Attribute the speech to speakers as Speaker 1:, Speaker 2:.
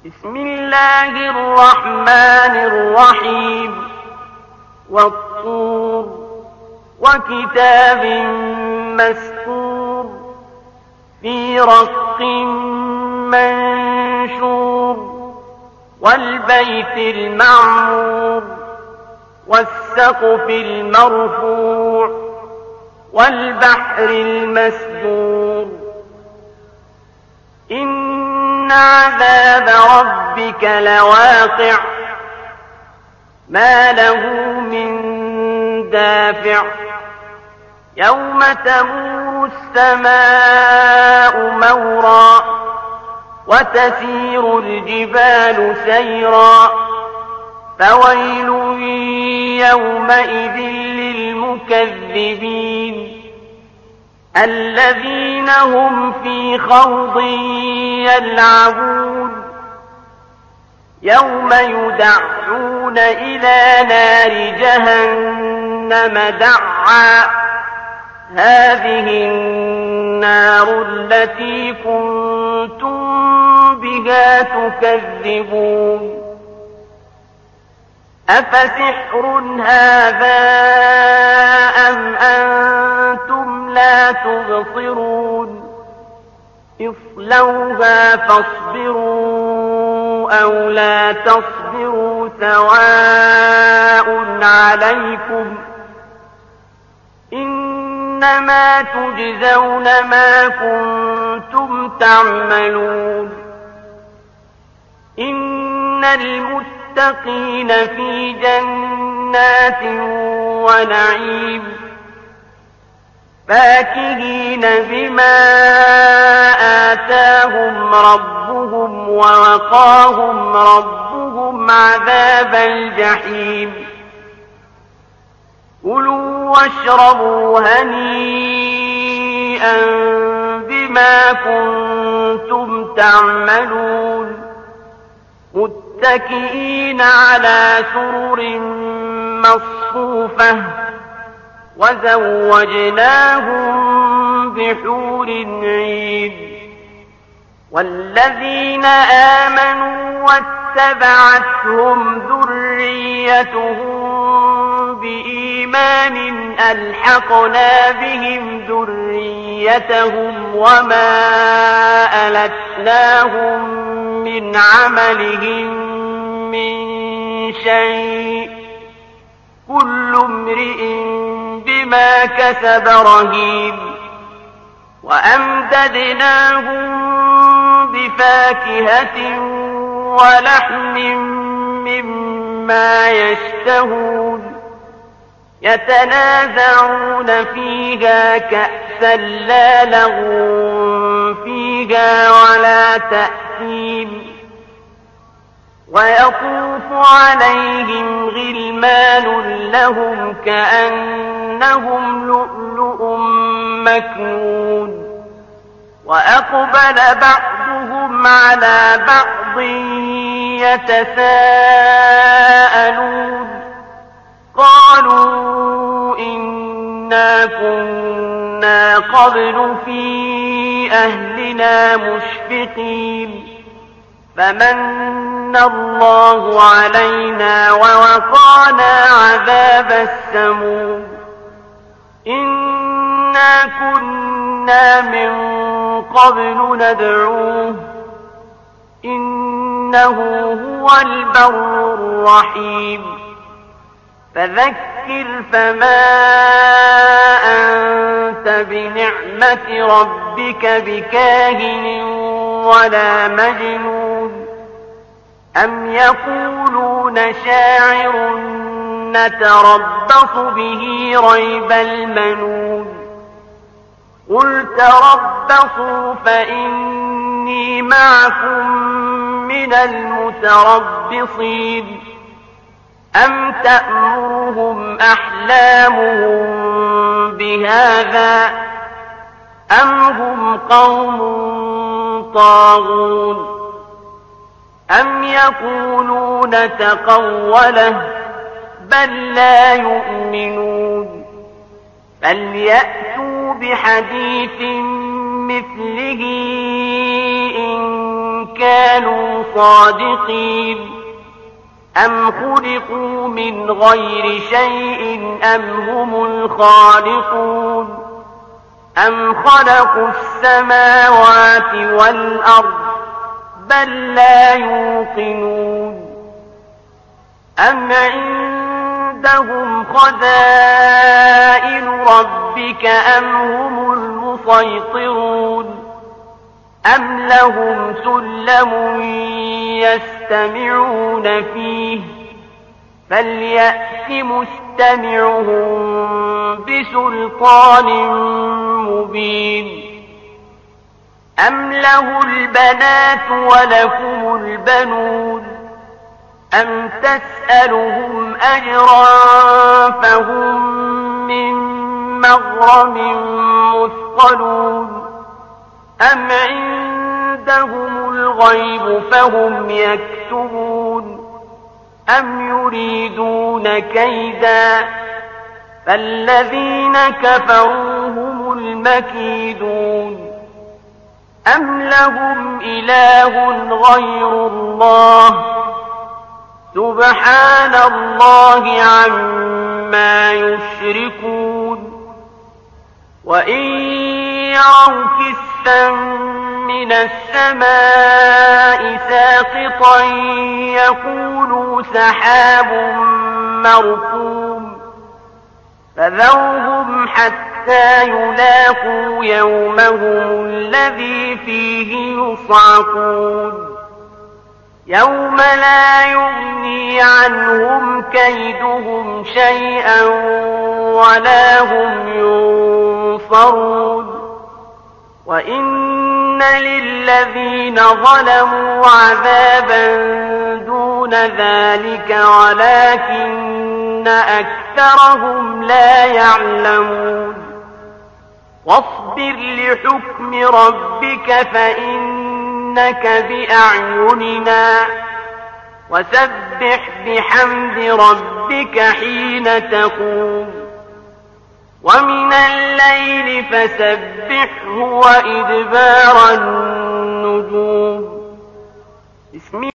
Speaker 1: بسم الله الرحمن الرحيم والطور وكتاب مسطور في رق منشور والبيت المعمور والسقف المرفوع والبحر المسجور إن عذاب ربك لواقع ما له من دافع يوم تمور السماء مورا وتسير الجبال سيرا فويل يومئذ للمكذبين الذين هم في خوض يلعبون يوم يدعون إلى نار جهنم دعا هذه النار التي كنتم بها تكذبون أفسحر هذا أم أنتم لا تبصرون اصلوها فاصبروا أو لا تصبروا سواء عليكم إنما تجزون ما كنتم تعملون إن المتقين في جنات ونعيم فاكهين بما آتاهم ربهم ووقاهم ربهم عذاب الجحيم كلوا واشربوا هنيئا بما كنتم تعملون متكئين على سرر مصفوفة وزوجناهم بحور عين والذين آمنوا واتبعتهم ذريتهم بإيمان ألحقنا بهم ذريتهم وما ألتناهم من عملهم من شيء كل امرئ بما كسب رهين وأمددناهم بفاكهة ولحم مما يشتهون يتنازعون فيها كأسا لا لغو فيها ولا تأثيم ويطوف عليهم غلمان لهم كأنهم لؤلؤ مكنون وأقبل بعضهم على بعض يتساءلون قالوا إنا كنا قبل في أهلنا مشفقين فمن الله علينا ووقانا عذاب السموم إنا كنا من قبل ندعوه إنه هو البر الرحيم فذكر فما أنت بنعمة ربك بكاهن ولا مجنون أم يقولون شاعر نتربص به ريب المنون قل تربصوا فإني معكم من المتربصين أم تأمرهم أحلامهم بهذا أم هم قوم طاغون أم يقولون تقوله بل لا يؤمنون فليأتوا بحديث مثله إن كانوا صادقين أم خلقوا من غير شيء أم هم الخالقون أم خلقوا السماوات والأرض بل لا يوقنون أم عندهم خزائن ربك أم هم المسيطرون أم لهم سلم يستمعون فيه فليأت مستمعهم بسلطان مبين أم له البنات ولكم البنون أم تسألهم أجرا فهم من مغرم مثقلون أم عندهم الغيب فهم يكتبون أم يريدون كيدا فالذين كفروا هم المكيدون أم لهم إله غير الله سبحان الله عما يشركون وإن يروا كسفا من السماء ساقطا يقولوا سحاب مركوم فذرهم حتى يلاقوا يومهم الذي فيه يصعقون يوم لا يغني عنهم كيدهم شيئا ولا هم ينصرون وإن للذين ظلموا عذابا دون ذلك ولكن أكثرهم لا يعلمون واصبر لحكم ربك فإنك بأعيننا وسبح بحمد ربك حين تقوم ومن الليل فسبحه وإدبار النجوم